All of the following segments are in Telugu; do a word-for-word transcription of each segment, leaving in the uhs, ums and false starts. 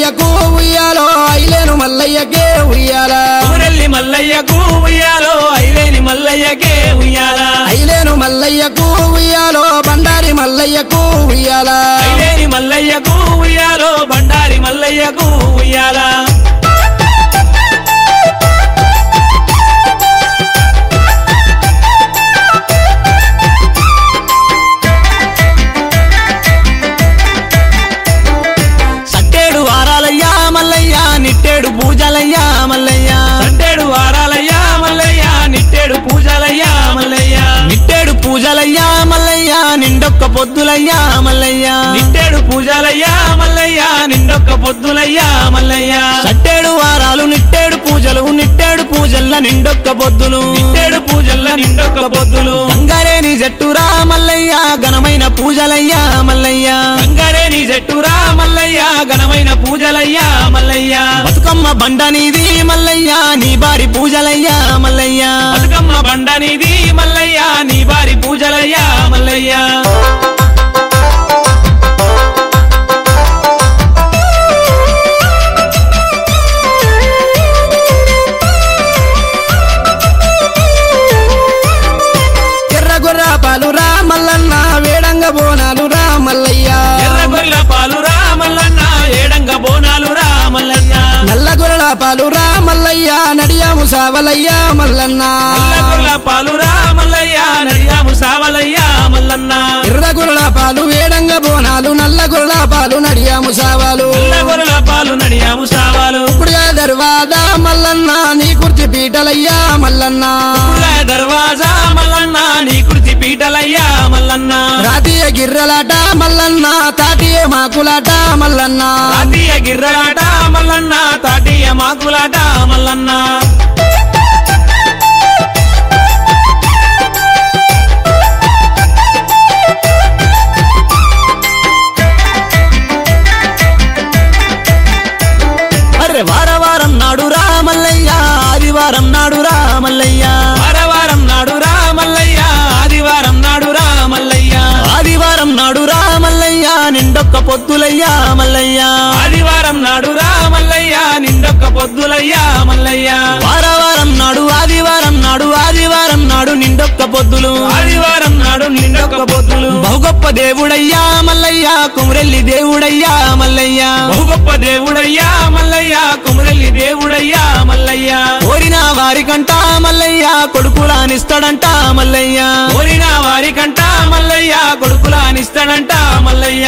మల్లయ్యకు ఉయ్యాలో ఐలేను మల్లయ్యకే ఉయ్యాల ఊరెల్లి మల్లయ్యకు ఉయ్యాలో ఐలేని మల్లయ్యకే ఉయ్యాల ఐలేను మల్లయ్యకు ఉయ్యాలో బండారి మల్లయ్యకు ఉయ్యాల ఐలేని మల్లయ్యకు ఉయ్యాలో బండారి మల్లయ్యకు ఉయ్యాల సట్టేడు వారాలయ్యా మల్లయ్య నిట్టేడు పూజలయ్యా మల్లయ్య సట్టేడు వారాలయ్యా మల్లయ్య నిట్టేడు పూజలయ్యా మల్లయ్య నిట్టేడు పూజలయ్యా మల్లయ్య నిండొక్క పొద్దులయ్యా మల్లయ్య నిట్టేడు పూజలయ్యా మల్లయ్య నిండొక్క పొద్దులయ్యా మల్లయ్య సట్టేడు వారాలు నిట్టేడు పూజలు నిట్టేడు పూజల్ల నిండొక్క పొద్దులు నిట్టేడు పూజల్ల నిండొక్క పొద్దులు గంగారేని జట్టురా మల్లయ్య ఘనమైన పూజలయ్యా మల్లయ్య గంగారేని జట్టురా మల్లయ్య ఘనమైన పూజలయ్యా మల్లయ్య బతుకమ్మ బండ నీది మల్లయ్య నీ బారి పూజలయ్యా మల్లయ్య బతుకమ్మ బండ నీది మల్లయ్య నీ బారి పూజలయ్యా మల్లయ్య ఎర్రగొర్ర పాలు రా మల్లన్న వేడంగ బోనాలు రా మల్లయ్య ఎర్రగొర్రెల పాలు రా మల్లన్న ఏడంగ బోనాలు రా మల్లయ్య నల్లగొర్రెల పాలు రా మల్లయ్య నడియాము సావలయ్య మల్లన్న నల్లగొర్రెల పాలు రా మల్లయ్య నడియాము సావలయ్య మల్లన్న ఎర్రగొర్రెల పాలు వేడంగ బోనాలు నల్లగొర్రెల పాలు నడియాము సావాలు నల్లగొర్రెల పాలు నడియాము సావాలు ఇప్పుడుగా దర్వాదా మల్లన్న నీ కుర్తి పీటలయ్యా మల్లన్న పుల్ల దర్వాజా మల్లన్న నీ కృతి పీటలయ్యా మల్లన్న రాతీయ గిర్రలాట మల్లన్న తాటియ మాకులాట మల్లన్న రాతీయ గిర్రలాట మల్లన్న తాటియ మాకులాట మల్లన్న అరే వారవారం నాడు రా మల్లయ్య ఆదివారం నాడు రా మల్లయ్య వారవారం నాడు రా మల్లయ్య ఆదివారం నాడు రా మల్లయ్య ఆదివారం నాడు రా మల్లయ్య నిండొక్క పొద్దులయ్యా మల్లయ్య ఆదివారం నాడు రా మల్లయ్య నిండొక్క పొద్దులయ్యా మల్లయ్య వారవారం నాడు ఆదివారం నాడు ఆదివారం నాడు నిండొక్క పొద్దులు ఆదివారం నాడు నిండొక్క పొద్దులు బహుగొప్ప దేవుడయ్యా మల్లయ్య కుమరెల్లి దేవుడయ్యా మల్లయ్య బహుగొప్ప దేవుడయ్యా మల్లయ్య కుమరెల్లి దేవుడయ్యా మల్లయ్య కోరిన వారికంట మల్లయ్య కొడుకులానిస్తాడంట మల్లయ్య కోరిన వారికంట మల్లయ్య కొడుకులానిస్తాడంట మల్లయ్య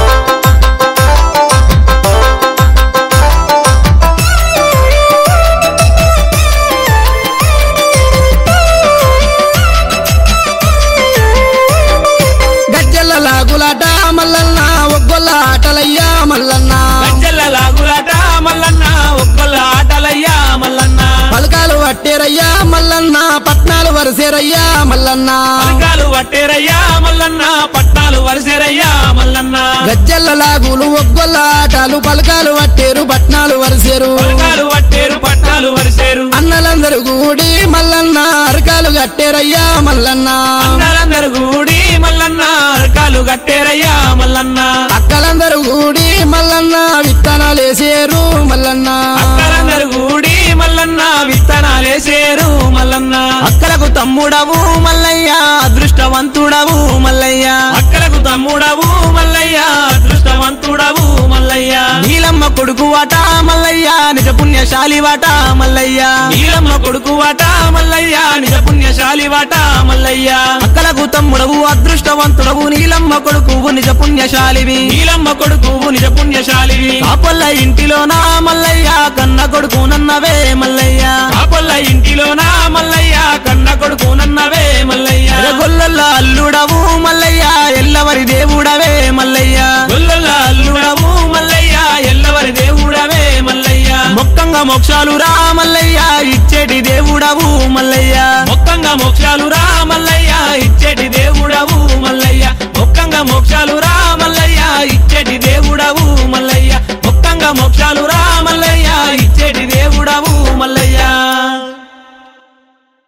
గజ్జల లాగులాట మల్లన్న ఒగ్గొల్ల ఆటలయ్యా మల్లన్న గజ్జల లాగులాట మల్లన్న ఒక్కళ్ళ ఆటలయ్యా మల్లన్న పలకాలు పట్టేరయ్యా మల్లన్న పట్నాలు వరసేరయ్యా మల్లన్న పలకాలు పట్టేరయ్యా మల్లన్న పట్నాలు వరిసేరయ్యా మల్లన్న గజ్జల లాగులు ఒగ్గొల్ల ఆటలు పలకాలు పట్టేరు పట్నాలు వరసేరు పలకాలు పట్టేరు పట్నాలు వరిసేరు అన్నలందరూ కూడి మల్లన్న అరకాలు కట్టేరయ్యా మల్లన్న అన్నలందరూ కూడి మల్లన్న అరకాలు కట్టేరయ్యా మల్లన్న అక్కలందరూ కూడి మల్లన్న విత్తనాలేసేరు మల్లన్న అక్కలందరూ కూడి మల్లన్న విత్తనాలేసేరు మల్లన్న అక్కలకు తమ్ముడవు మల్లయ్య అదృష్టవంతుడవు మల్లయ్య అక్కలకు తమ్ముడవు మల్లయ్య అదృష్టవంతుడవు మల్లయ్య నీలమ్మ కొడుకు వాట మల్లయ్య నిజ పుణ్యశాలి వాట మల్లయ్య నీలమ్మ కొడుకు వాట మల్లయ్య నిజ పుణ్యశాలి వాట మల్లయ్య అక్కలకు తమ్ముడవు అదృష్టవంతుడవు నీలమ్మ కొడుకు నిజ పుణ్యశాలివి నీలమ్మ కొడుకు నిజ పుణ్యశాలివి కాపల్ల ఇంటిలోనా మల్లయ్య కన్న కొడుకు నన్నవే మల్లయ్య కాపల్ల ఇంటిలోనా మల్లయ్య కన్న కొడుకు నన్నవే మల్లయ్య గొల్లల్ల అల్లుడవు మల్లయ్య ఎల్లవరి దేవుడవే మల్లయ్య గొల్లల్ల అల్లుడవు మల్లయ్య ఎల్లవరి దేవుడవే మల్లయ్య మొక్కంగా మోక్షాలు రా మల్లయ్య ఇచ్చేటి దేవుడవు మల్లయ్య మొక్కంగా మోక్షాలు రా మల్లయ్య ఇచ్చేటి దేవుడవు మల్లయ్య మొక్కంగా మోక్షాలు రా మల్లయ్య ఇచ్చేటి దేవుడవు మల్లయ్య మొక్కంగా మోక్షాలు రా